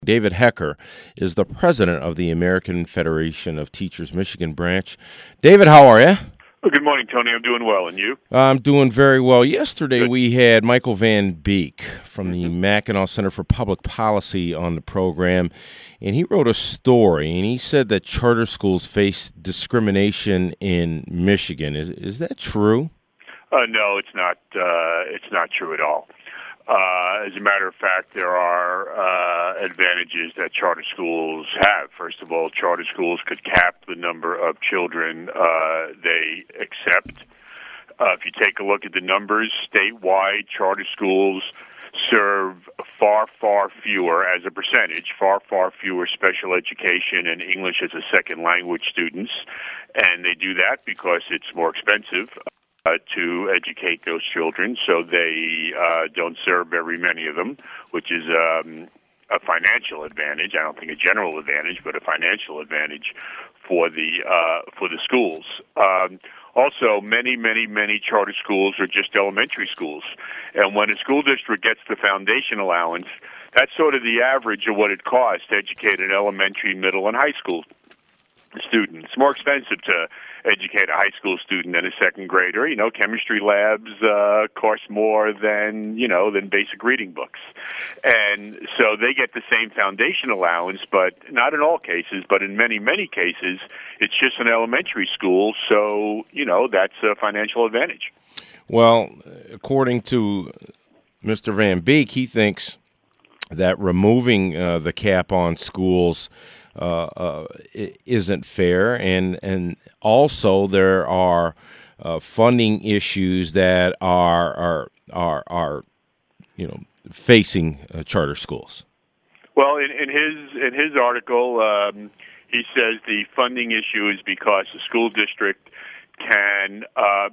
David Hecker is the president of the American Federation of Teachers Michigan branch. David, how are you? Well, good morning, Tony. I'm doing well, and you? I'm doing very well. Yesterday Good. we had Michael Van Beek from the Mackinac Center for Public Policy on the program, and he wrote a story, and he said that charter schools face discrimination in Michigan. Is that true? No, it's not. It's not true at all. As a matter of fact, there are advantages that charter schools have. First of all, charter schools could cap the number of children they accept. If you take a look at the numbers statewide, charter schools serve far fewer, as a percentage, far fewer special education and English as a second language students, and they do that because it's more expensive to educate those children, so they don't serve very many of them, which is a financial advantage. I don't think a general advantage, but a financial advantage for the schools. Also, many charter schools are just elementary schools, and when a school district gets the foundation allowance, that's sort of the average of what it costs to educate an elementary, middle, and high school student. It's more expensive to educate a high school student than a second grader. You know, chemistry labs cost more than basic reading books. And so they get the same foundation allowance, but not in all cases, but in many cases, it's just an elementary school, so, that's a financial advantage. Well, according to Mr. Van Beek, he thinks that removing the cap on schools isn't fair, and also there are funding issues that are facing charter schools. Well, in his article, he says the funding issue is because the school district can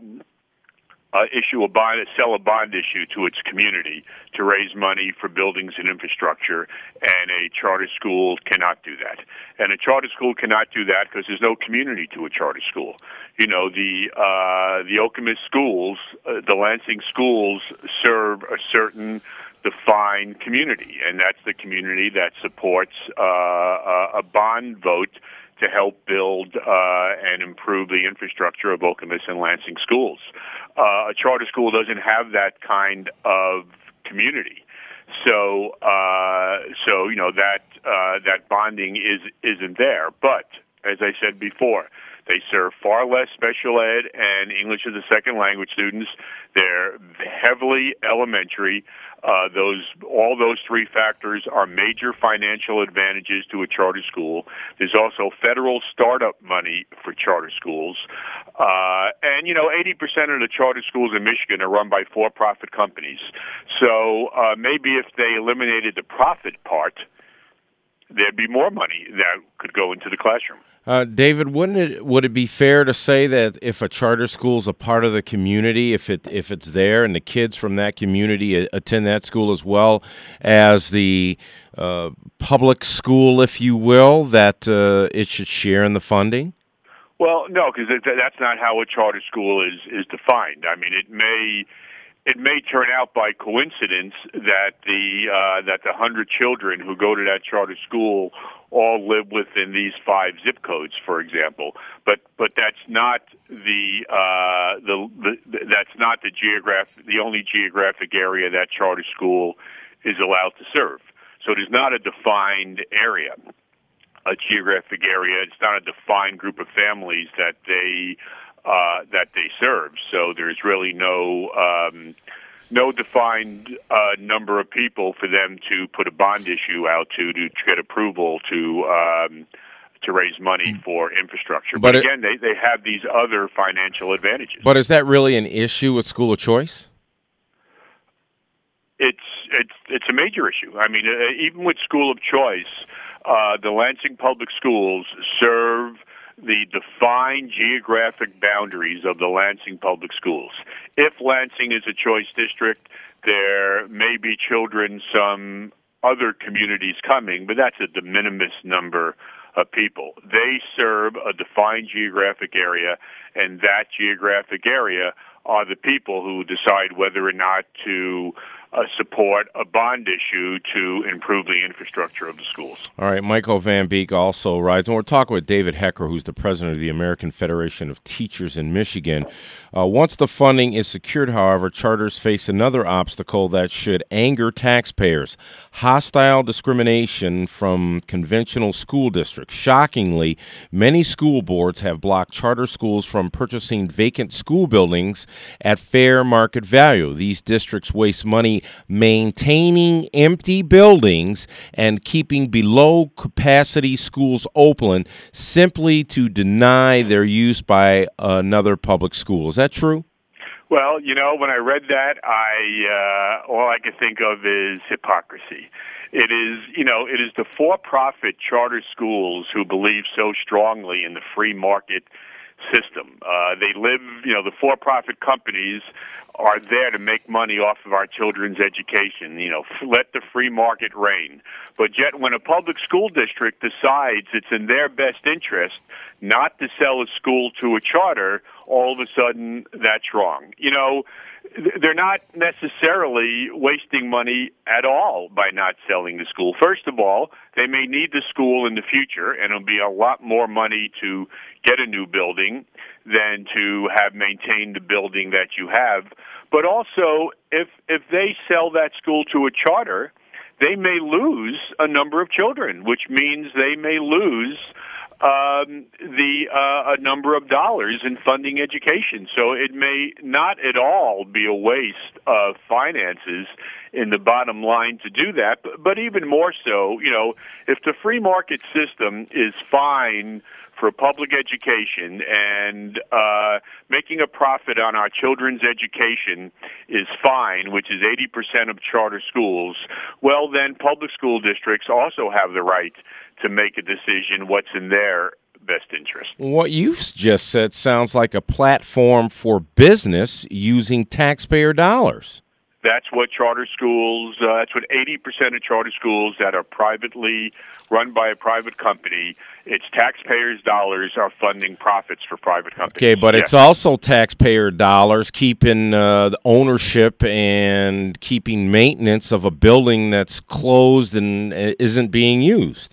sell a bond issue to its community to raise money for buildings and infrastructure, and a charter school cannot do that. And a charter school cannot do that because there's no community to a charter school. The Okemos schools, the Lansing schools, serve a certain defined community, and that's the community that supports a bond vote to help build and improve the infrastructure of Okemos and Lansing schools. A charter school doesn't have that kind of community, so that bonding isn't there. But as I said before, they serve far less special ed and English as a second language students. They're heavily elementary. All those three factors are major financial advantages to a charter school. There's also federal startup money for charter schools. And 80% of the charter schools in Michigan are run by for-profit companies. So maybe if they eliminated the profit part, there'd be more money that could go into the classroom. David, would it be fair to say that if a charter school is a part of the community, if it's there and the kids from that community attend that school as well as the public school, if you will, that it should share in the funding? Well, no, because that's not how a charter school is defined. I mean, it may turn out by coincidence that the 100 children who go to that charter school all live within these 5 zip codes, for example. But that's not the only geographic area that charter school is allowed to serve. So it is not a defined area, a geographic area. It's not a defined group of families that they serve. So there's really no defined number of people for them to put a bond issue out to get approval to raise money for infrastructure. But again, they have these other financial advantages. But is that really an issue with school of choice? It's a major issue. I mean, even with school of choice, the Lansing Public Schools serve the defined geographic boundaries of the Lansing Public Schools. If Lansing is a choice district, there may be children some other communities coming, but that's a de minimis number of people. They serve a defined geographic area, and that geographic area are the people who decide whether or not to support a bond issue to improve the infrastructure of the schools. All right, Michael Van Beek also writes, and we're talking with David Hecker, who's the president of the American Federation of Teachers in Michigan. Once the funding is secured, however, charters face another obstacle that should anger taxpayers: hostile discrimination from conventional school districts. Shockingly, many school boards have blocked charter schools from purchasing vacant school buildings at fair market value. These districts waste money maintaining empty buildings and keeping below capacity schools open simply to deny their use by another public school. Is that true? Well, when I read that, all I could think of is hypocrisy. It is the for-profit charter schools who believe so strongly in the free market system. They live, the for-profit companies are there to make money off of our children's education. Let the free market reign. But yet when a public school district decides it's in their best interest not to sell a school to a charter, all of a sudden that's wrong. They're not necessarily wasting money at all by not selling the school. First of all, they may need the school in the future, and it'll be a lot more money to get a new building than to have maintained the building that you have. But also, if they sell that school to a charter, they may lose a number of children, which means they may lose a number of dollars in funding education. So it may not at all be a waste of finances in the bottom line to do that. But even more so, if the free market system is fine for public education and making a profit on our children's education is fine, which is 80% of charter schools, well, then public school districts also have the right to make a decision what's in their best interest. What you've just said sounds like a platform for business using taxpayer dollars. That's what charter schools, that's what 80% of charter schools that are privately run by a private company, it's taxpayers' dollars are funding profits for private companies. Okay, but It's also taxpayer dollars keeping the ownership and keeping maintenance of a building that's closed and isn't being used.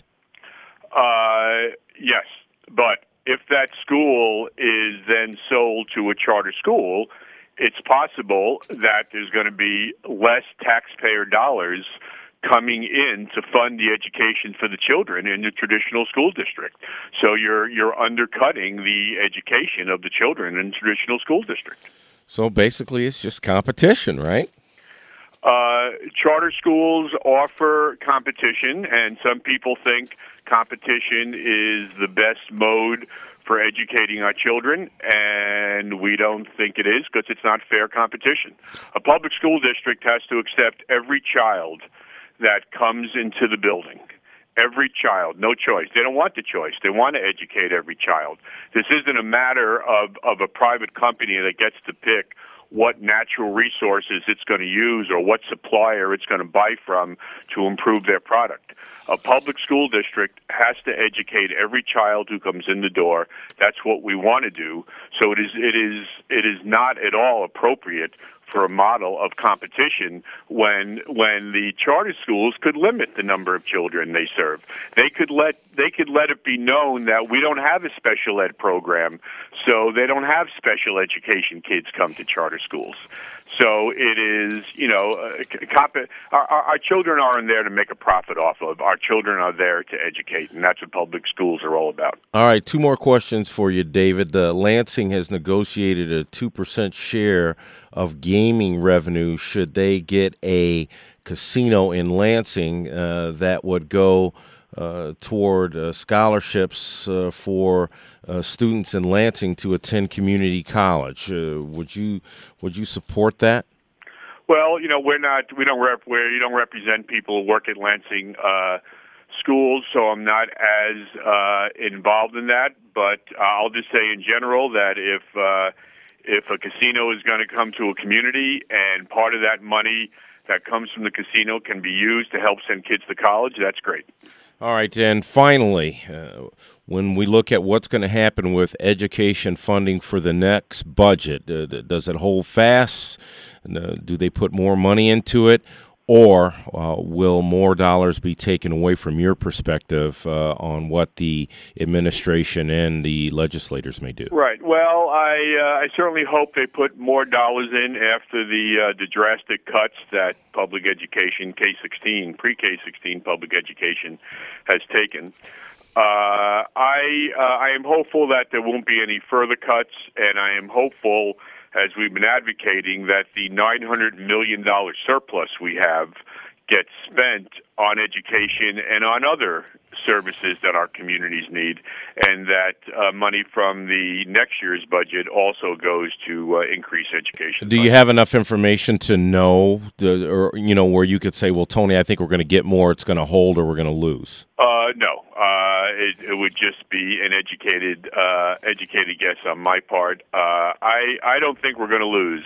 Yes, but if that school is then sold to a charter school, it's possible that there's going to be less taxpayer dollars coming in to fund the education for the children in the traditional school district. So you're undercutting the education of the children in the traditional school district. So basically it's just competition, right? Charter schools offer competition, and some people think competition is the best mode for educating our children, and we don't think it is because it's not fair competition. A public school district has to accept every child that comes into the building. Every child, no choice. They don't want the choice. They want to educate every child. This isn't a matter of a private company that gets to pick what natural resources it's going to use or what supplier it's going to buy from to improve their product. A public school district has to educate every child who comes in the door. That's what we want to do. So it is not at all appropriate for a model of competition when the charter schools could limit the number of children they serve. They could let it be known that we don't have a special ed program, so they don't have special education kids come to charter schools. So it is, our children aren't there to make a profit off of. Our children are there to educate, and that's what public schools are all about. All right, two more questions for you, David. Lansing has negotiated a 2% share of gaming revenue should they get a casino in Lansing that would go toward scholarships for students in Lansing to attend community college. Would you support that? Well, you don't represent people who work at Lansing schools, so I'm not as involved in that. But I'll just say in general that if a casino is going to come to a community and part of that money that comes from the casino can be used to help send kids to college, that's great. All right, and finally, when we look at what's going to happen with education funding for the next budget, does it hold fast? Do they put more money into it? Or will more dollars be taken away from your perspective on what the administration and the legislators may do? Right. Well, I certainly hope they put more dollars in after the drastic cuts that public education, K-16, pre-K-16 public education has taken. I am hopeful that there won't be any further cuts, and I am hopeful, as we've been advocating, that the $900 million surplus we have gets spent on education and on other services that our communities need, and that money from the next year's budget also goes to increase education. Do you have enough information to know, where you could say, well, Tony, I think we're going to get more, it's going to hold, or we're going to lose? No. It would just be an educated guess on my part. I don't think we're going to lose,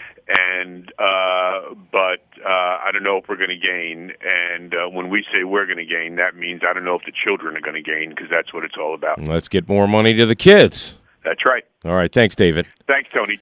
but I don't know if we're going to gain. And when we say we're going to gain, that means I don't know if the children are going to gain, because that's what it's all about. Let's get more money to the kids. That's right. All right. Thanks, David. Thanks, Tony.